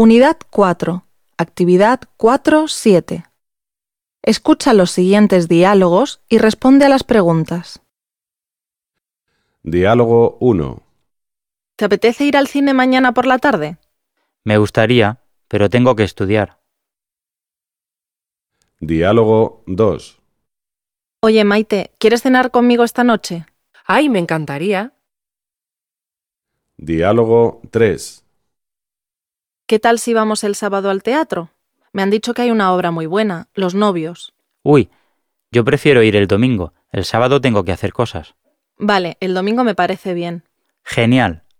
Unidad 4. Actividad 4.7. Escucha los siguientes diálogos y responde a las preguntas. Diálogo 1. ¿Te apetece ir al cine mañana por la tarde? Me gustaría, pero tengo que estudiar. Diálogo 2. Oye, Maite, ¿quieres cenar conmigo esta noche? ¡Ay, me encantaría! Diálogo 3. ¿Qué tal si vamos el sábado al teatro? Me han dicho que hay una obra muy buena, Los novios. Uy, yo prefiero ir el domingo. El sábado tengo que hacer cosas. Vale, el domingo me parece bien. Genial.